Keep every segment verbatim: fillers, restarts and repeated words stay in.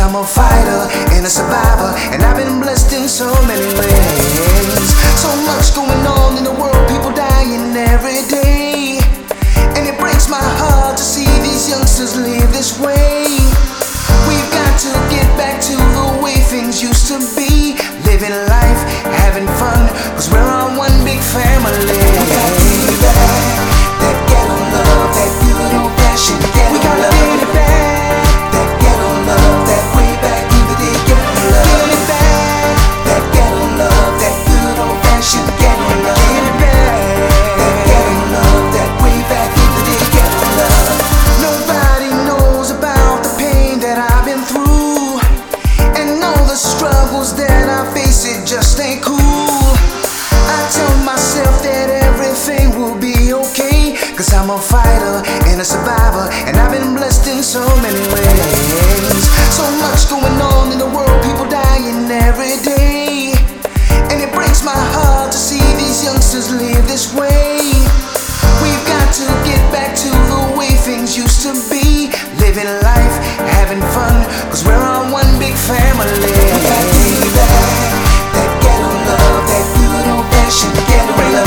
I'm a fighter and a survivor, and I've been blessed in so many ways. So much going on in the world, people dying every day, and it breaks my heart to see these youngsters live this way. We've got to get back to the way things used to be, living life, having fun, cause we're all one big family. We gotta get it back, that ghetto love, that good old fashioned ghetto love. We gotta get it back, that ghetto love, that way back in the day ghetto love. Get it back, that ghetto love, that good old fashioned ghetto love. Get it back, that ghetto love, that way back in the day ghetto love. Nobody knows about the pain that I've been through, and all the struggles that I face, it just ain't cool. I tell myself that everything will be okay, cause I'm a fighter and a survivor, and I've been blessed in so many ways. So much going on in the world, people dying every day, and it breaks my heart to see these youngsters live this way. We've got to get back to the way things used to be, living life, having fun, cause we're all one big family. We gotta get it back, that ghetto love, that good old fashioned ghetto love.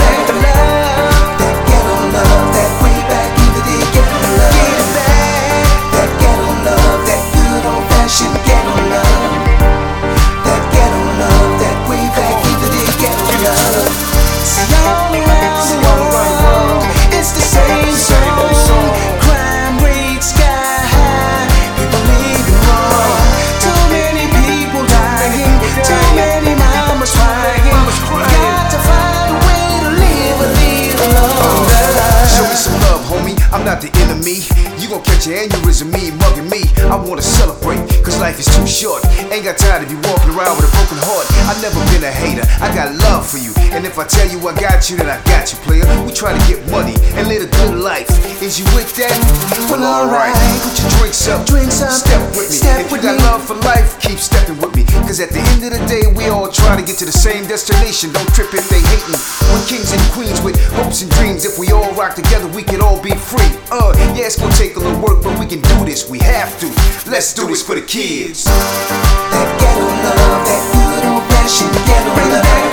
That ghetto love, that way back in the day ghetto love. Get it back, that ghetto love, that good old fashioned ghetto love. That ghetto love, that way back in the day ghetto love. See, all around the world, it's the same song. Crime rates sky high, people living wrong. Too many people dying, too many mamas crying. Got to find a way to live a little longer. Show me some love, homie, I'm not the enemy. You gon' catch an aneurysm, me mugging me. I wanna celebrate, cause life is too short. Ain't got time to be walking around with a broken heart. I've never been a hater, I got love for you. And if I tell you I got you, then I got you, player. We try to get money and live a good life. Is you with that? Well, alright, put your drinks up, Drinks up, step with me. step If you with got me. love for life, keep stepping with me. Cause at the end of the day, we all try to get to the same destination. Don't trip if they hatin'. We're kings and queens with hopes and dreams. If we all rock together, we can all be free. Uh, yeah, it's gonna take a little work, but we can do this, we have to. Let's do this for the kids. That ghetto love, that good old fashioned ghetto love.